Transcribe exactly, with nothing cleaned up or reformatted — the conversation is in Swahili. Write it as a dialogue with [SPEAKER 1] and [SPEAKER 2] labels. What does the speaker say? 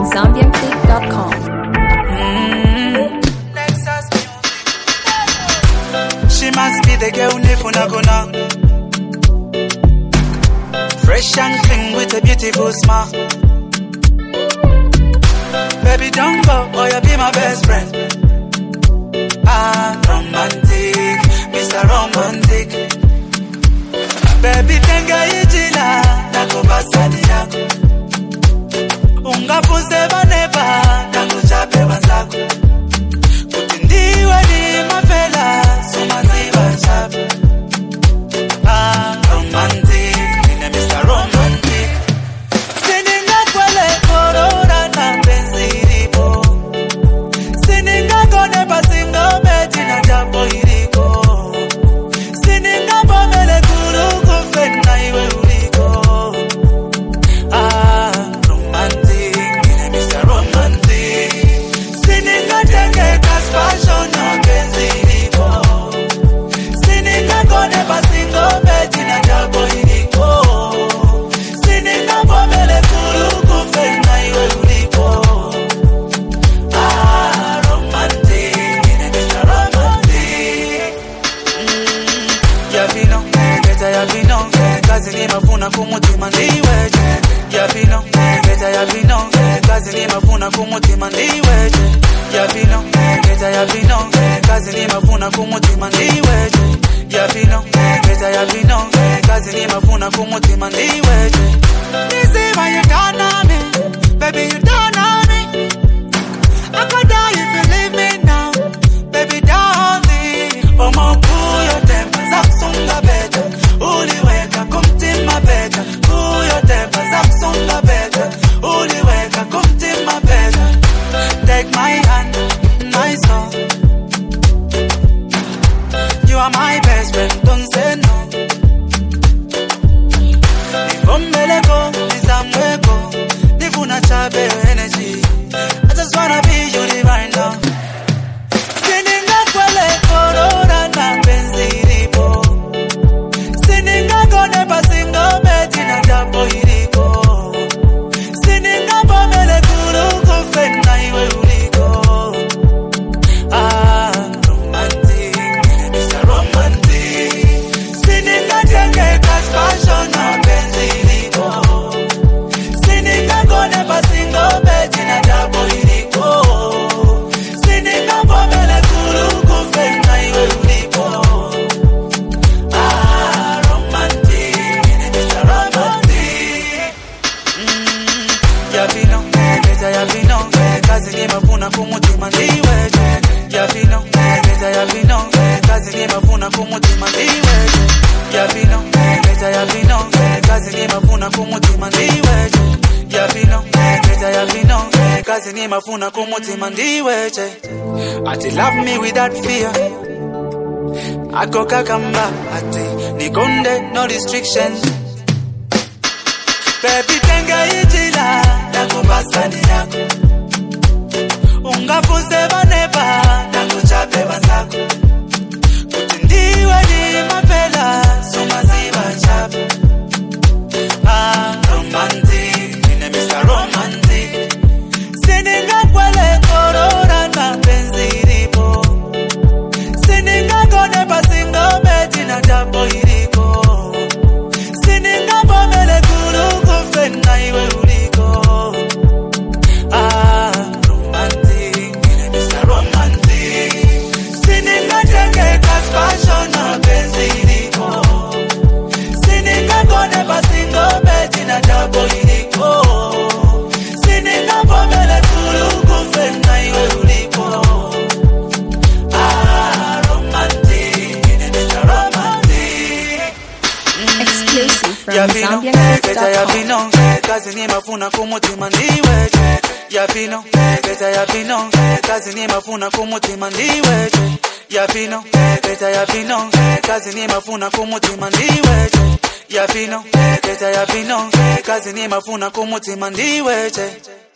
[SPEAKER 1] zambian click dot com.
[SPEAKER 2] Mm. She must be the girl nifuna gonna. Fresh and clean with a beautiful smile. Baby, don't go, or you'll be my best friend. Ah, romantic, Mister Romantic. Baby, tenga ijila, nakubasani yako. Ungafunze baneba, nakuchape wazako. Kutindiwe ni mafela, sumaziba chape. Ah, romantic, nine Mister Romantic. Sininga kwele korora na benziripo. Sininga kone pasinga beti na jambo iriko. Sininga pomele kuru kufena iwe uriko. Ah, romantic, nine Mister Romantic. Sininga tenge kas passion na benziripo. Sininga kone pasinga beti na jambo iriko. Sininga pomele kuru kufena iwe uriko. Ah, romantic, nine Mister Romantic. Mm, ya vino, geta ya vino, kazi ni mafuna kumutima ndiweje. Ya vino, geta ya vino, kazi ni mafuna kumutima ndiweje. Ya vino, geta ya vino, kazi ni mafuna kumutima ndiweje. Ya vino, geta ya vino, kazi ni mafuna kumutima ndiweje. Nizima you done on me, baby you done on me. I could die if you leave me now, baby darling. Oh my cool your temper, Samsung beta. Uliweka kumtima beta. Cool your temper, Samsung beta. Uliweka kumtima beta. Take my hand, my soul. You are my best friend, don't say no. Nivombeleko, nizamweko, nifuna chabe energy. I just wanna be you right now. Sininga kwele korora na benziripo. Sininga kone pasinga beti na jambo iriko. Sininga pomele kuru kufena iwe uriko. Ah, romantic, Mister Romantic. Sininga tenge kas passion na benziripo. Sininga kone pasinga beti na jambo iriko. Sininga pomele kuru kufena iwe uriko. Ah, romantic, Mister Romantic. Mm, ya vino, geta ya vino, kazi ni mafuna kumutima ndiweje. Ya vino, geta ya vino, kazi ni mafuna kumutima ndiweje. Ya vino, geta ya vino, kazi ni mafuna kumutima ndiweje. Ya vino, geta ya vino, kazi ni mafuna kumutima ndiweje. Ati love me without fear. Ako kakamba ati nikonde no restrictions. Baby tenga ijila nakubasani yako. Ungafunze baneba nakuchape wazako. Kutindiwe ni mapela sumaziba chape. Ah, romantic, nine Mister Romantic. Sininga kwele korora na benziripo. Sininga kone pasinga beti na jambo iriko. Sininga pomele kuru kufena iwe uriko. Ah, romantic, Mister Romantic. Sininga tenge kas passion na benziripo. Sininga kone pasinga beti na jambo iriko. Sininga pomele kuru kufena iwe uriko. Ah, romantic, Mister Romantic.
[SPEAKER 1] Exclusive from
[SPEAKER 2] Ya vino,
[SPEAKER 1] zambian click
[SPEAKER 2] geta
[SPEAKER 1] dot
[SPEAKER 2] ya
[SPEAKER 1] com.
[SPEAKER 2] vino, kazi ni mafuna kumutima ndiweje. Ya vino, geta ya vino, kazi ni mafuna kumutima ndiweje. Ya vino, geta ya vino, kazi ni mafuna kumutima ndiweje. Ya vino, geta ya vino, kazi ni mafuna kumutima ndiweje.